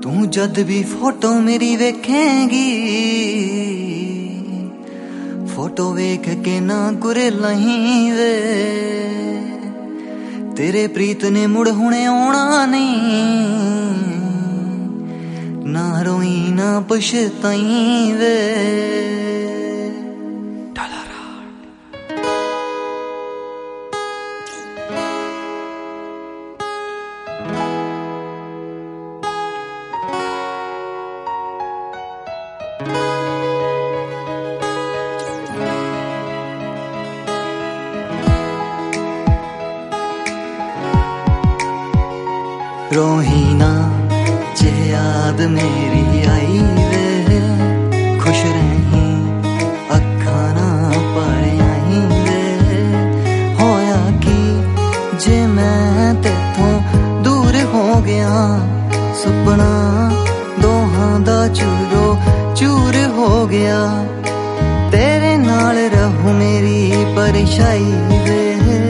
तू जद भी फोटो मेरी वेखेंगी, फोटो वेख के ना गुरे लहीं वे, तेरे प्रीत ने मुड़ हुणे आना नहीं, ना रोई ना पछताई वे। रोही ना जे याद मेरी आई वे, खुश रही अखा ना पर आई वे। होया कि जे मैं तेथों दूर हो गया, सुपना दोहां दा चूरो चूर हो गया। तेरे नाल रहूं मेरी परछाई वे,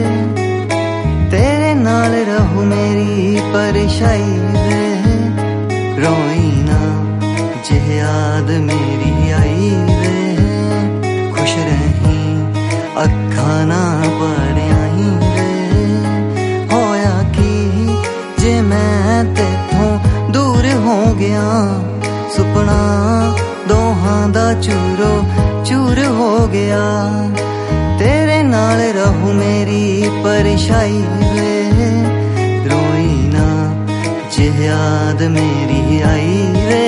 तेरे नाल रहूं मेरी परछाई वे। रोई ना जे याद मेरी आई वे, खुश रही अखा ना पर आई वे। होया कि जे मैं तेथों दूर हो गया, सुपना दोहां दा चूरो चूर हो गया। तेरे नाल रहूं मेरी परछाई वे, रोई ना जे याद मेरी आई वे।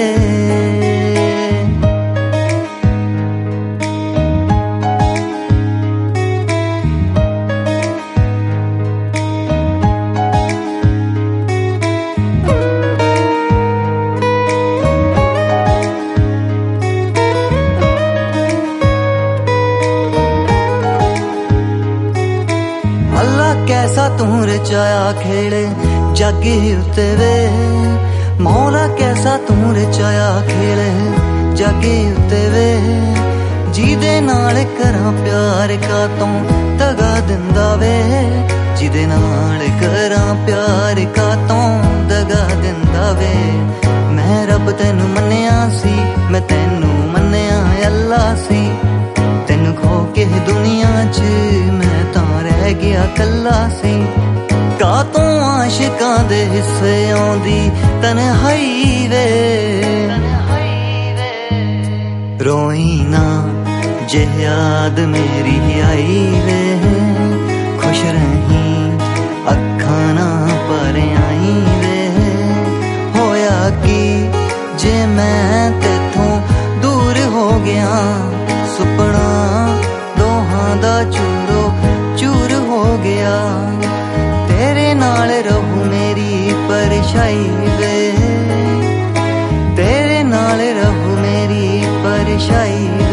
कैसा तू रचाया खेड़े जागे उते वे, मौला कैसा तू रचाया खेड़े जागे उते वे। जिदे नाल करां प्यार का तू दगा दिंदा वे, जिदे नाल करां प्यार का तू दगा दिंदा वे। मैं रब तैनू मन्निया सी, मैं तैनू मन्निया अल्लाह सी। तैनू खो के दुनिया च मैं तां रह गया कल्ला सी। कातों आशिकां दे हिस्से आउंदी तन्हाई वे, रोई ना जे याद मेरी आई वे। खुश रही अखा ना पर आई वे। होया कि जे मैं तेथों दूर हो गया, सुपना दोहां दा चूरो चूर हो गया। तेरे नाल रहूं मेरी परछाई वे, तेरे नाल रहूं मेरी परछाई।